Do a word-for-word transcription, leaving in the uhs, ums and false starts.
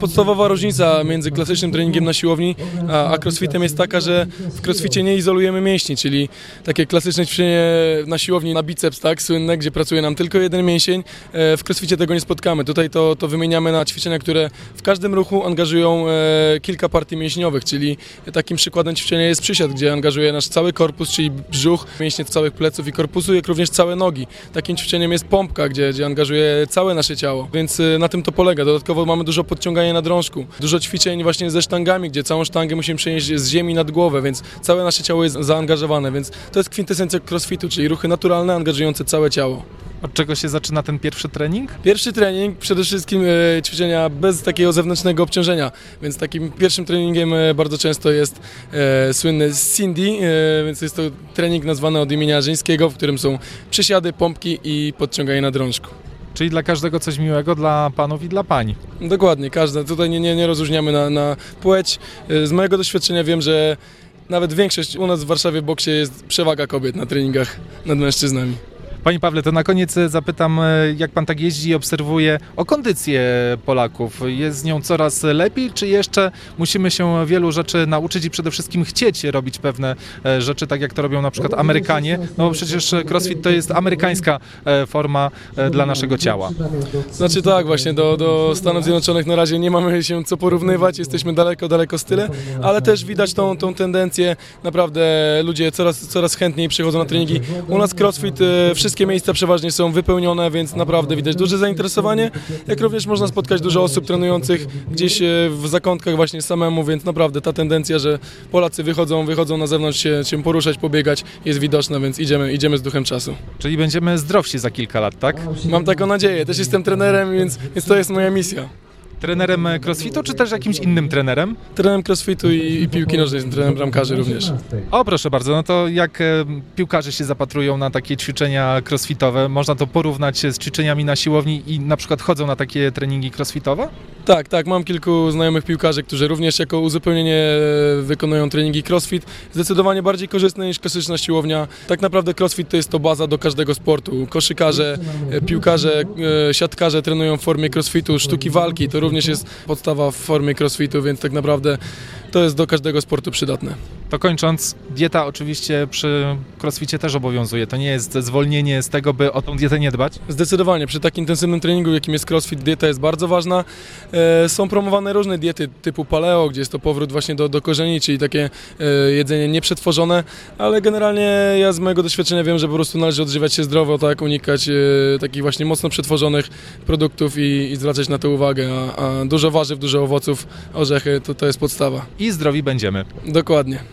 Podstawowa różnica między klasycznym treningiem na siłowni a, a crossfitem jest taka, że w crossficie nie izolujemy mięśni, czyli takie klasyczne ćwiczenie na siłowni na biceps, tak, słynne, gdzie pracuje nam tylko jeden mięsień. W crossficie tego nie spotkamy. Tutaj to, to wymieniamy na ćwiczenia, które w każdym ruchu angażują e, kilka partii mięśniowych, czyli takim przykładem ćwiczenia jest przysiad, gdzie angażuje nasz cały korpus, czyli brzuch, mięśnie całych pleców i korpusu, jak również całe nogi. Takim ćwiczeniem jest pompka, gdzie, gdzie angażuje całe nasze ciało, więc e, na tym to polega. Dodatkowo mamy dużo podciągania na drążku. Dużo ćwiczeń właśnie ze sztangami, gdzie całą sztangę musimy przenieść z ziemi nad głowę, więc całe nasze ciało jest zaangażowane, więc to jest kwintesencja crossfitu, czyli ruchy naturalne, angażujące całe ciało. Od czego się zaczyna ten pierwszy trening? Pierwszy trening, przede wszystkim e, ćwiczenia bez takiego zewnętrznego obciążenia, więc takim pierwszym treningiem e, bardzo często jest e, słynny Cindy, e, więc jest to trening nazwany od imienia żeńskiego, w którym są przysiady, pompki i podciąganie na drążku. Czyli dla każdego coś miłego, dla panów i dla pań. Dokładnie, każda. Tutaj nie, nie, nie rozróżniamy na, na płeć. Z mojego doświadczenia wiem, że nawet większość u nas w Warszawie w boksie jest przewaga kobiet na treningach nad mężczyznami. Panie Pawle, to na koniec zapytam, jak pan tak jeździ i obserwuje o kondycję Polaków. Jest z nią coraz lepiej, czy jeszcze musimy się wielu rzeczy nauczyć i przede wszystkim chcieć robić pewne rzeczy, tak jak to robią na przykład Amerykanie? No bo przecież crossfit to jest amerykańska forma dla naszego ciała. Znaczy tak, właśnie do, do Stanów Zjednoczonych na razie nie mamy się co porównywać, jesteśmy daleko, daleko z tyle, ale też widać tą, tą tendencję, naprawdę ludzie coraz, coraz chętniej przychodzą na treningi. U nas crossfit wszystko Wszystkie miejsca przeważnie są wypełnione, więc naprawdę widać duże zainteresowanie, jak również można spotkać dużo osób trenujących gdzieś w zakątkach właśnie samemu, więc naprawdę ta tendencja, że Polacy wychodzą, wychodzą na zewnątrz się, się poruszać, pobiegać, jest widoczna, więc idziemy, idziemy z duchem czasu. Czyli będziemy zdrowsi za kilka lat, tak? Mam taką nadzieję, też jestem trenerem, więc, więc to jest moja misja. Trenerem crossfitu, czy też jakimś innym trenerem? Trenerem crossfitu i, i piłki nożnej, jestem trenerem bramkarzy również. O, proszę bardzo, no to jak e, piłkarze się zapatrują na takie ćwiczenia crossfitowe, można to porównać z ćwiczeniami na siłowni i na przykład chodzą na takie treningi crossfitowe? Tak, tak, mam kilku znajomych piłkarzy, którzy również jako uzupełnienie wykonują treningi crossfit. Zdecydowanie bardziej korzystne niż klasyczna siłownia. Tak naprawdę crossfit to jest to baza do każdego sportu. Koszykarze, piłkarze, siatkarze trenują w formie crossfitu, sztuki walki, to również jest podstawa w formie crossfitu, więc tak naprawdę to jest do każdego sportu przydatne. To kończąc, dieta oczywiście przy crossficie też obowiązuje. To nie jest zwolnienie z tego, by o tą dietę nie dbać? Zdecydowanie. Przy tak intensywnym treningu, jakim jest crossfit, dieta jest bardzo ważna. E, są promowane różne diety typu paleo, gdzie jest to powrót właśnie do, do korzeni, czyli takie e, jedzenie nieprzetworzone, ale generalnie ja z mojego doświadczenia wiem, że po prostu należy odżywiać się zdrowo, tak, unikać e, takich właśnie mocno przetworzonych produktów i, i zwracać na to uwagę, a, a dużo warzyw, dużo owoców, orzechy, to, to jest podstawa. I zdrowi będziemy. Dokładnie.